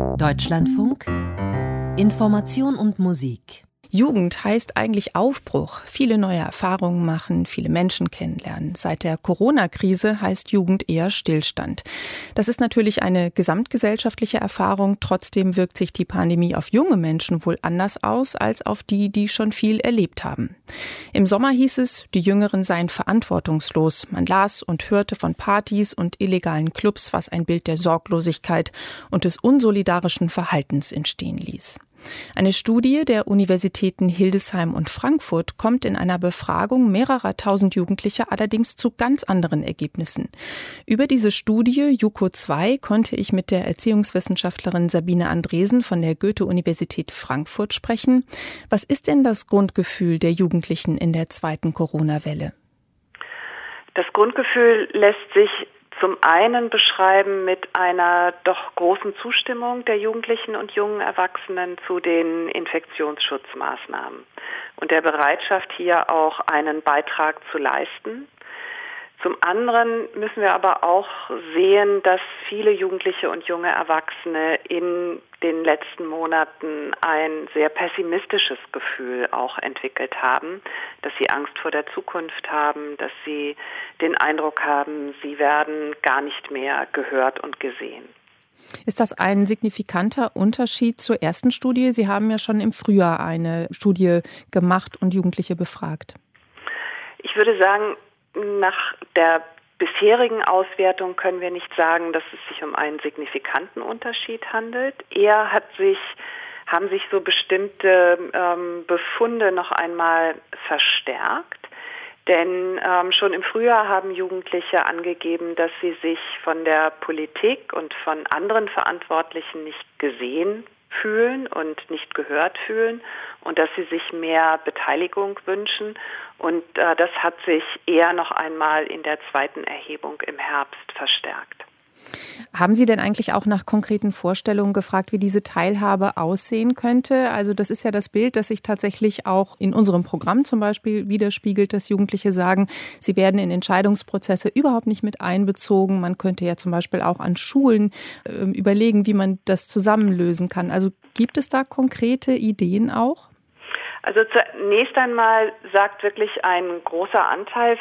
Deutschlandfunk Information und Musik. Jugend heißt eigentlich Aufbruch, viele neue Erfahrungen machen, viele Menschen kennenlernen. Seit der Corona-Krise heißt Jugend eher Stillstand. Das ist natürlich eine gesamtgesellschaftliche Erfahrung. Trotzdem wirkt sich die Pandemie auf junge Menschen wohl anders aus als auf die, die schon viel erlebt haben. Im Sommer hieß es, die Jüngeren seien verantwortungslos. Man las und hörte von Partys und illegalen Clubs, was ein Bild der Sorglosigkeit und des unsolidarischen Verhaltens entstehen ließ. Eine Studie der Universitäten Hildesheim und Frankfurt kommt in einer Befragung mehrerer tausend Jugendlicher allerdings zu ganz anderen Ergebnissen. Über diese Studie JUKO 2 konnte ich mit der Erziehungswissenschaftlerin Sabine Andresen von der Goethe-Universität Frankfurt sprechen. Was ist denn das Grundgefühl der Jugendlichen in der zweiten Corona-Welle? Das Grundgefühl lässt sich zum einen beschreiben mit einer doch großen Zustimmung der Jugendlichen und jungen Erwachsenen zu den Infektionsschutzmaßnahmen und der Bereitschaft, hier auch einen Beitrag zu leisten. Zum anderen müssen wir aber auch sehen, dass viele Jugendliche und junge Erwachsene in den letzten Monaten ein sehr pessimistisches Gefühl auch entwickelt haben, dass sie Angst vor der Zukunft haben, dass sie den Eindruck haben, sie werden gar nicht mehr gehört und gesehen. Ist das ein signifikanter Unterschied zur ersten Studie? Sie haben ja schon im Frühjahr eine Studie gemacht und Jugendliche befragt. Ich würde sagen, nach der bisherigen Auswertung können wir nicht sagen, dass es sich um einen signifikanten Unterschied handelt. Eher haben sich so bestimmte Befunde noch einmal verstärkt. Denn schon im Frühjahr haben Jugendliche angegeben, dass sie sich von der Politik und von anderen Verantwortlichen nicht gesehen fühlen und nicht gehört fühlen und dass sie sich mehr Beteiligung wünschen. Und das hat sich eher noch einmal in der zweiten Erhebung im Herbst verstärkt. Haben Sie denn eigentlich auch nach konkreten Vorstellungen gefragt, wie diese Teilhabe aussehen könnte? Also das ist ja das Bild, das sich tatsächlich auch in unserem Programm zum Beispiel widerspiegelt, dass Jugendliche sagen, sie werden in Entscheidungsprozesse überhaupt nicht mit einbezogen. Man könnte ja zum Beispiel auch an Schulen überlegen, wie man das zusammenlösen kann. Also gibt es da konkrete Ideen auch? Also zunächst einmal sagt wirklich ein großer Anteil,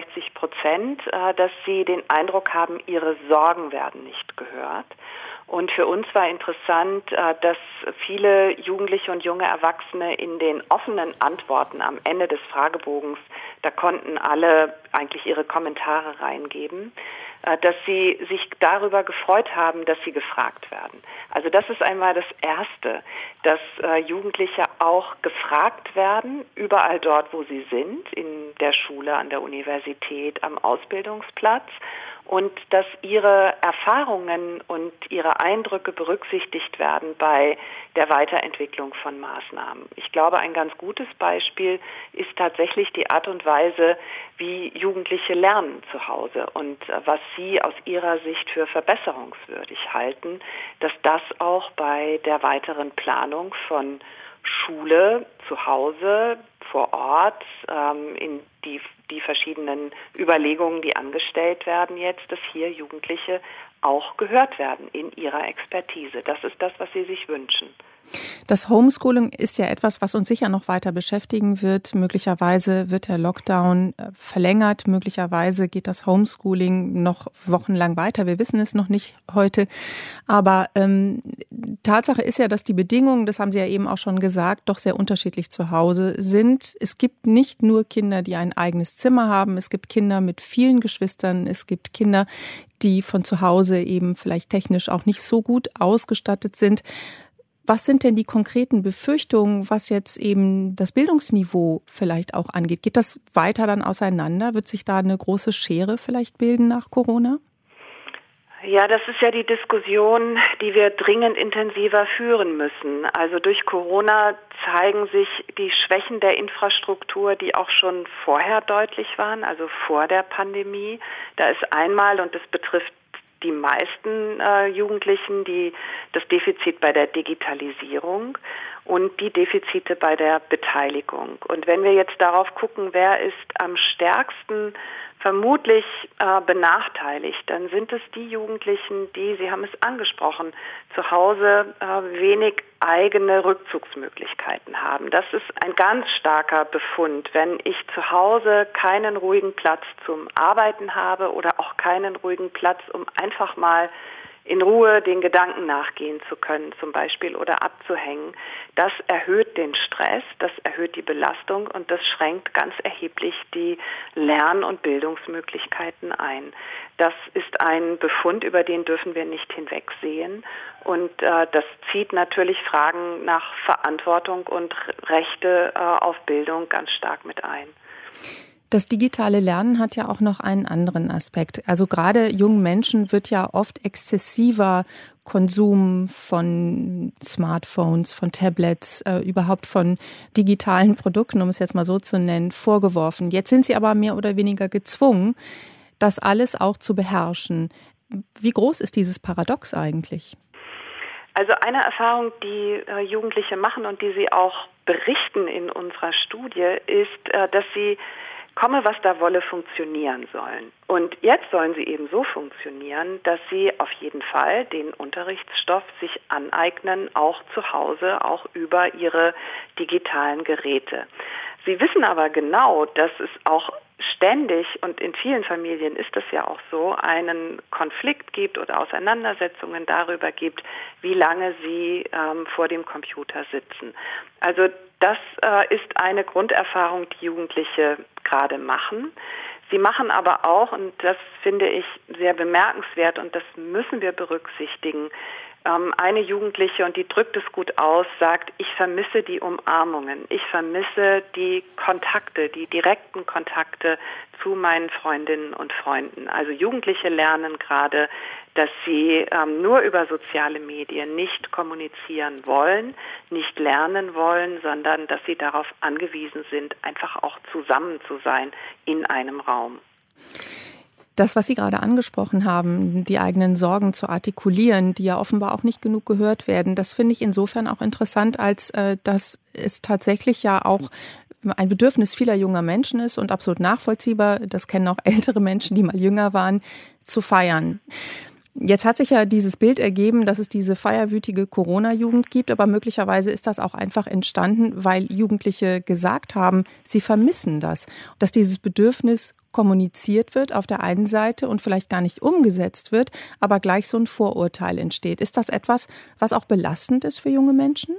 65%, dass sie den Eindruck haben, ihre Sorgen werden nicht gehört. Und für uns war interessant, dass viele Jugendliche und junge Erwachsene in den offenen Antworten am Ende des Fragebogens, da konnten alle eigentlich ihre Kommentare reingeben, dass sie sich darüber gefreut haben, dass sie gefragt werden. Also das ist einmal das Erste, dass Jugendliche auch gefragt werden, überall dort, wo sie sind, in der Schule, an der Universität, am Ausbildungsplatz, und dass ihre Erfahrungen und ihre Eindrücke berücksichtigt werden bei der Weiterentwicklung von Maßnahmen. Ich glaube, ein ganz gutes Beispiel ist tatsächlich die Art und Weise, wie Jugendliche lernen zu Hause und was sie aus ihrer Sicht für verbesserungswürdig halten, dass das auch bei der weiteren Planung von Schule, zu Hause, vor Ort, in die verschiedenen Überlegungen, die angestellt werden jetzt, dass hier Jugendliche auch gehört werden in ihrer Expertise. Das ist das, was sie sich wünschen. Das Homeschooling ist ja etwas, was uns sicher noch weiter beschäftigen wird. Möglicherweise wird der Lockdown verlängert. Möglicherweise geht das Homeschooling noch wochenlang weiter. Wir wissen es noch nicht heute. Aber Tatsache ist ja, dass die Bedingungen, das haben Sie ja eben auch schon gesagt, doch sehr unterschiedlich zu Hause sind. Es gibt nicht nur Kinder, die ein eigenes Zimmer haben. Es gibt Kinder mit vielen Geschwistern. Es gibt Kinder, die von zu Hause eben vielleicht technisch auch nicht so gut ausgestattet sind. Was sind denn die konkreten Befürchtungen, was jetzt eben das Bildungsniveau vielleicht auch angeht? Geht das weiter dann auseinander? Wird sich da eine große Schere vielleicht bilden nach Corona? Ja, das ist ja die Diskussion, die wir dringend intensiver führen müssen. Also durch Corona zeigen sich die Schwächen der Infrastruktur, die auch schon vorher deutlich waren, also vor der Pandemie. Da ist einmal, und das betrifft die meisten Jugendlichen, das Defizit bei der Digitalisierung und die Defizite bei der Beteiligung. Und wenn wir jetzt darauf gucken, wer ist am stärksten vermutlich benachteiligt, dann sind es die Jugendlichen, die, Sie haben es angesprochen, zu Hause wenig eigene Rückzugsmöglichkeiten haben. Das ist ein ganz starker Befund. Wenn ich zu Hause keinen ruhigen Platz zum Arbeiten habe oder auch keinen ruhigen Platz, um einfach mal in Ruhe den Gedanken nachgehen zu können zum Beispiel oder abzuhängen, das erhöht den Stress, das erhöht die Belastung und das schränkt ganz erheblich die Lern- und Bildungsmöglichkeiten ein. Das ist ein Befund, über den dürfen wir nicht hinwegsehen und das zieht natürlich Fragen nach Verantwortung und Rechte auf Bildung ganz stark mit ein. Das digitale Lernen hat ja auch noch einen anderen Aspekt. Also gerade jungen Menschen wird ja oft exzessiver Konsum von Smartphones, von Tablets, überhaupt von digitalen Produkten, um es jetzt mal so zu nennen, vorgeworfen. Jetzt sind sie aber mehr oder weniger gezwungen, das alles auch zu beherrschen. Wie groß ist dieses Paradox eigentlich? Also eine Erfahrung, die Jugendliche machen und die sie auch berichten in unserer Studie, ist, dass sie komme, was da wolle, funktionieren sollen. Und jetzt sollen sie eben so funktionieren, dass sie auf jeden Fall den Unterrichtsstoff sich aneignen, auch zu Hause, auch über ihre digitalen Geräte. Sie wissen aber genau, dass es auch ständig, und in vielen Familien ist es ja auch so, einen Konflikt gibt oder Auseinandersetzungen darüber gibt, wie lange sie vor dem Computer sitzen. Also das ist eine Grunderfahrung, die Jugendliche gerade machen. Sie machen aber auch, und das finde ich sehr bemerkenswert und das müssen wir berücksichtigen, eine Jugendliche, und die drückt es gut aus, sagt, ich vermisse die Umarmungen, ich vermisse die Kontakte, die direkten Kontakte zu meinen Freundinnen und Freunden. Also Jugendliche lernen gerade, dass sie nur über soziale Medien nicht kommunizieren wollen, nicht lernen wollen, sondern dass sie darauf angewiesen sind, einfach auch zusammen zu sein in einem Raum. Das, was Sie gerade angesprochen haben, die eigenen Sorgen zu artikulieren, die ja offenbar auch nicht genug gehört werden, das finde ich insofern auch interessant, als dass es tatsächlich ja auch ein Bedürfnis vieler junger Menschen ist und absolut nachvollziehbar, das kennen auch ältere Menschen, die mal jünger waren, zu feiern. Jetzt hat sich ja dieses Bild ergeben, dass es diese feierwütige Corona-Jugend gibt, aber möglicherweise ist das auch einfach entstanden, weil Jugendliche gesagt haben, sie vermissen das, dass dieses Bedürfnis kommuniziert wird auf der einen Seite und vielleicht gar nicht umgesetzt wird, aber gleich so ein Vorurteil entsteht. Ist das etwas, was auch belastend ist für junge Menschen?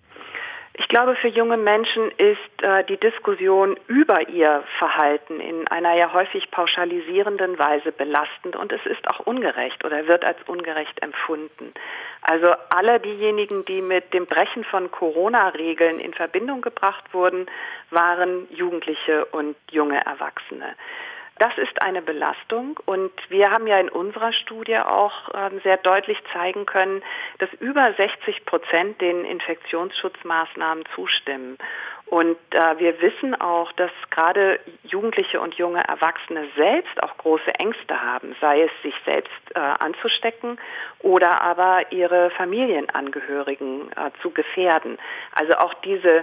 Ich glaube, für junge Menschen ist die Diskussion über ihr Verhalten in einer ja häufig pauschalisierenden Weise belastend und es ist auch ungerecht oder wird als ungerecht empfunden. Also alle diejenigen, die mit dem Brechen von Corona-Regeln in Verbindung gebracht wurden, waren Jugendliche und junge Erwachsene. Das ist eine Belastung und wir haben ja in unserer Studie auch sehr deutlich zeigen können, dass über 60% den Infektionsschutzmaßnahmen zustimmen. Und wir wissen auch, dass gerade Jugendliche und junge Erwachsene selbst auch große Ängste haben, sei es sich selbst anzustecken oder aber ihre Familienangehörigen zu gefährden. Also auch diese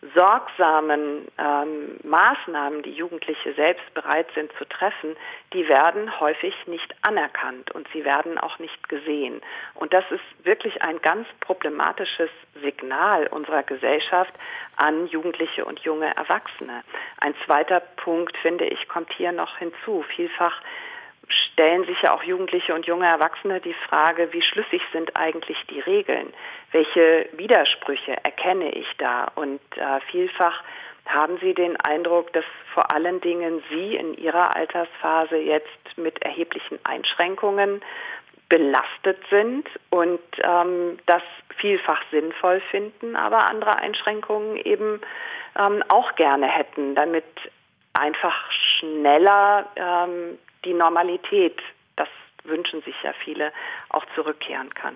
sorgsamen Maßnahmen, die Jugendliche selbst bereit sind zu treffen, die werden häufig nicht anerkannt und sie werden auch nicht gesehen. Und das ist wirklich ein ganz problematisches Signal unserer Gesellschaft an Jugendliche und junge Erwachsene. Ein zweiter Punkt, finde ich, kommt hier noch hinzu. Vielfach stellen sich ja auch Jugendliche und junge Erwachsene die Frage, wie schlüssig sind eigentlich die Regeln? Welche Widersprüche erkenne ich da? Und vielfach haben sie den Eindruck, dass vor allen Dingen sie in ihrer Altersphase jetzt mit erheblichen Einschränkungen belastet sind und das vielfach sinnvoll finden, aber andere Einschränkungen eben auch gerne hätten, damit einfach schneller die Normalität, das wünschen sich ja viele, auch zurückkehren kann.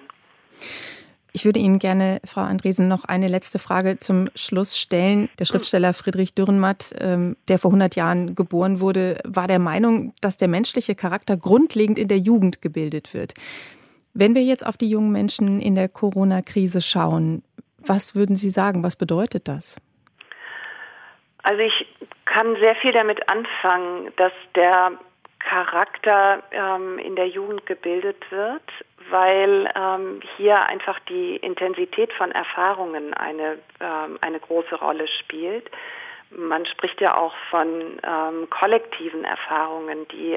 Ich würde Ihnen gerne, Frau Andresen, noch eine letzte Frage zum Schluss stellen. Der Schriftsteller Friedrich Dürrenmatt, der vor 100 Jahren geboren wurde, war der Meinung, dass der menschliche Charakter grundlegend in der Jugend gebildet wird. Wenn wir jetzt auf die jungen Menschen in der Corona-Krise schauen, was würden Sie sagen, was bedeutet das? Also ich kann sehr viel damit anfangen, dass der Charakter in der Jugend gebildet wird, weil hier einfach die Intensität von Erfahrungen eine große Rolle spielt. Man spricht ja auch von kollektiven Erfahrungen, die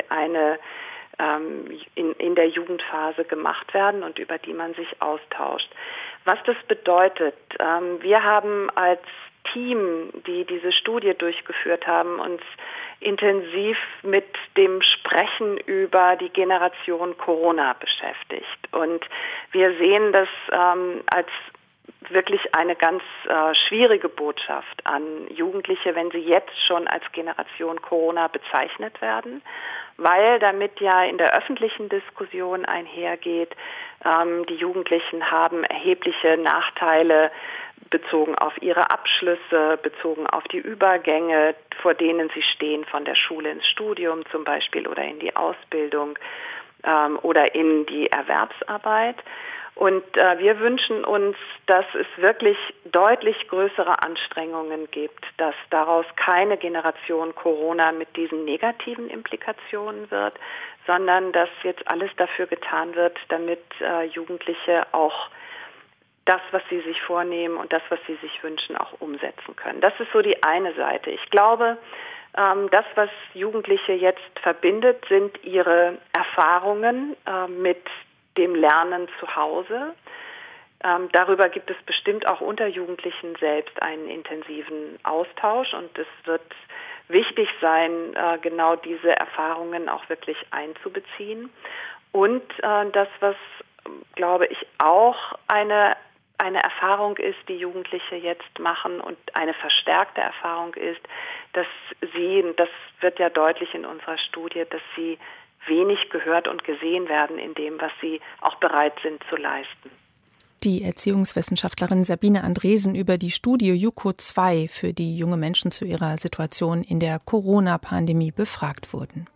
in der Jugendphase gemacht werden und über die man sich austauscht. Was das bedeutet, wir haben als Team, die diese Studie durchgeführt haben, uns intensiv mit dem Sprechen über die Generation Corona beschäftigt. Und wir sehen das als wirklich eine ganz schwierige Botschaft an Jugendliche, wenn sie jetzt schon als Generation Corona bezeichnet werden, weil damit ja in der öffentlichen Diskussion einhergeht, die Jugendlichen haben erhebliche Nachteile bezogen auf ihre Abschlüsse, bezogen auf die Übergänge, vor denen sie stehen, von der Schule ins Studium zum Beispiel oder in die Ausbildung oder in die Erwerbsarbeit. Und wir wünschen uns, dass es wirklich deutlich größere Anstrengungen gibt, dass daraus keine Generation Corona mit diesen negativen Implikationen wird, sondern dass jetzt alles dafür getan wird, damit Jugendliche auch das, was sie sich vornehmen und das, was sie sich wünschen, auch umsetzen können. Das ist so die eine Seite. Ich glaube, das, was Jugendliche jetzt verbindet, sind ihre Erfahrungen mit dem Lernen zu Hause. Darüber gibt es bestimmt auch unter Jugendlichen selbst einen intensiven Austausch und es wird wichtig sein, genau diese Erfahrungen auch wirklich einzubeziehen. Und das, was, glaube ich, auch eine Erfahrung ist, die Jugendliche jetzt machen und eine verstärkte Erfahrung ist, dass sie, das wird ja deutlich in unserer Studie, dass sie wenig gehört und gesehen werden in dem, was sie auch bereit sind zu leisten. Die Erziehungswissenschaftlerin Sabine Andresen über die Studie JUKO 2, für die junge Menschen zu ihrer Situation in der Corona-Pandemie befragt wurden.